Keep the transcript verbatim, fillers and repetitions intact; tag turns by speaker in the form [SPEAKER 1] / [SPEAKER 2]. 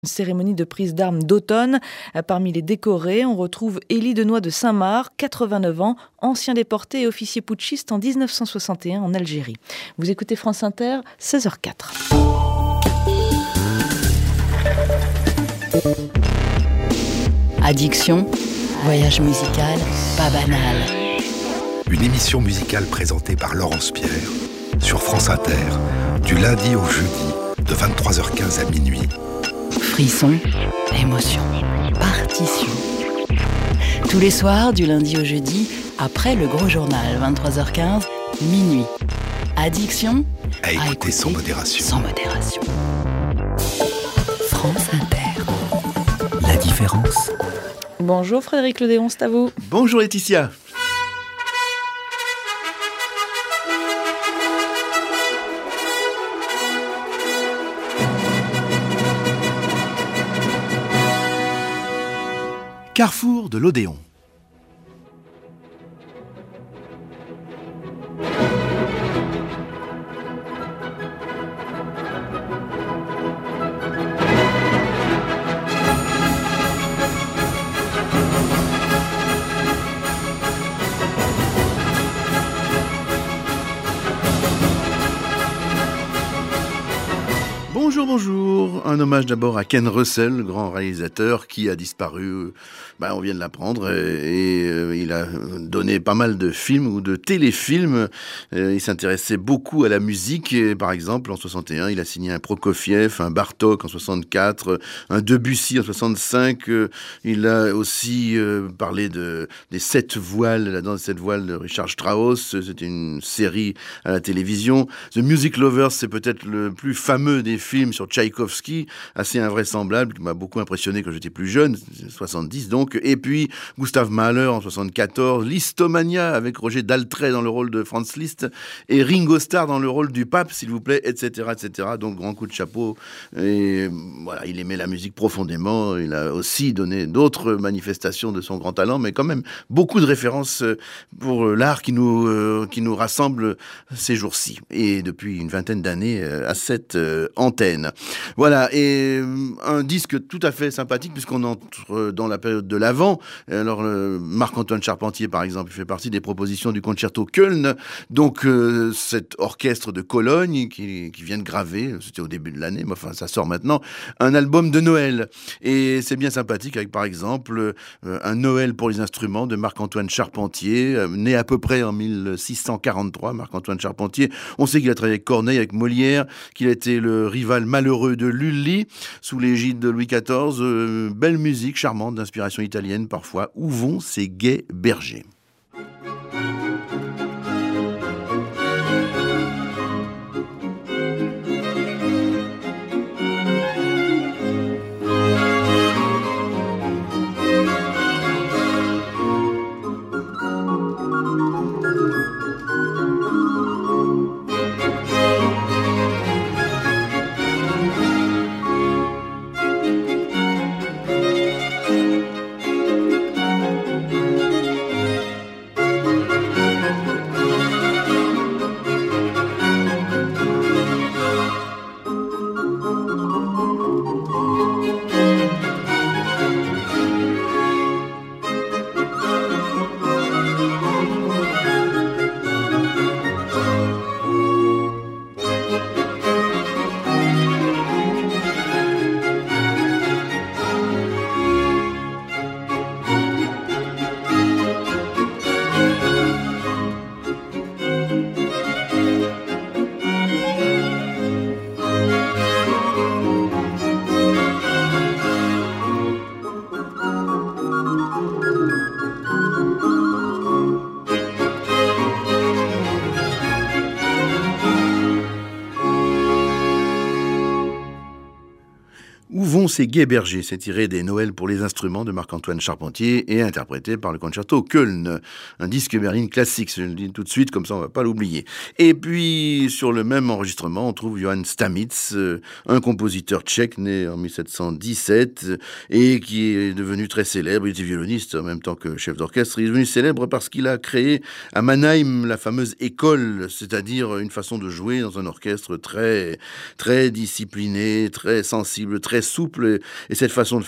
[SPEAKER 1] Une cérémonie de prise d'armes d'automne. Parmi les décorés, on retrouve Élie Denoy de Saint-Marc, quatre-vingt-neuf ans, ancien déporté et officier putschiste en dix-neuf cent soixante et un en Algérie. Vous écoutez France Inter, seize heures quatre.
[SPEAKER 2] Addiction, voyage musical, pas banal.
[SPEAKER 3] Une émission musicale présentée par Laurence Pierre sur France Inter, du lundi au jeudi, de vingt-trois heures quinze à minuit.
[SPEAKER 2] Frisson, émotion, partition. Tous les soirs, du lundi au jeudi, après le gros journal, vingt-trois heures quinze, minuit. Addiction,
[SPEAKER 3] à écouter, à écouter sans modération.
[SPEAKER 2] Sans modération. France Inter. La différence.
[SPEAKER 1] Bonjour Frédéric Ledéon, c'est à vous.
[SPEAKER 4] Bonjour Laetitia. Carrefour de l'Odéon. Bonjour, bonjour. Un hommage d'abord à Ken Russell, grand réalisateur qui a disparu, ben, on vient de l'apprendre, et, et euh, il a donné pas mal de films ou de téléfilms. Euh, il s'intéressait beaucoup à la musique, et par exemple en soixante et un, il a signé un Prokofiev, un Bartók en soixante-quatre, un Debussy en soixante-cinq. Euh, il a aussi euh, parlé de, des sept voiles, la danse des sept voiles de Richard Strauss. C'était une série à la télévision. The Music Lovers, c'est peut-être le plus fameux des films sur Tchaïkovski, assez invraisemblable, qui m'a beaucoup impressionné quand j'étais plus jeune, soixante-dix donc. Et puis Gustav Mahler en soixante-quatorze, Listomania avec Roger Daltrey dans le rôle de Franz Liszt et Ringo Starr dans le rôle du pape, s'il vous plaît, et cetera, et cetera. Donc grand coup de chapeau. Et voilà, il aimait la musique profondément. Il a aussi donné d'autres manifestations de son grand talent, mais quand même beaucoup de références pour l'art qui nous euh, qui nous rassemble ces jours-ci. Et depuis une vingtaine d'années à cette euh, antenne. Voilà, et un disque tout à fait sympathique puisqu'on entre dans la période de l'Avent. Alors, euh, Marc-Antoine Charpentier, par exemple, il fait partie des propositions du Concerto Köln. Donc, euh, cet orchestre de Cologne qui, qui vient de graver, c'était au début de l'année, mais enfin, ça sort maintenant, un album de Noël. Et c'est bien sympathique avec, par exemple, euh, un Noël pour les instruments de Marc-Antoine Charpentier, euh, né à peu près en mille six cent quarante-trois, Marc-Antoine Charpentier. On sait qu'il a travaillé avec Corneille, avec Molière, qu'il a été le rival malheureux de Lully, sous l'égide de Louis quatorze. Euh, belle musique, charmante, d'inspiration italienne parfois. Où vont ces gais bergers ? Où vont ces gais bergers ? C'est tiré des Noëls pour les instruments de Marc-Antoine Charpentier et interprété par le Concerto Köln. Un disque berline classique, je le dis tout de suite, comme ça on va pas l'oublier. Et puis, sur le même enregistrement, on trouve Johann Stamitz, un compositeur tchèque né en mille sept cent dix-sept et qui est devenu très célèbre. Il était violoniste en même temps que chef d'orchestre. Il est devenu célèbre parce qu'il a créé à Mannheim la fameuse école, c'est-à-dire une façon de jouer dans un orchestre très, très discipliné, très sensible, très souple, souple et, et cette façon de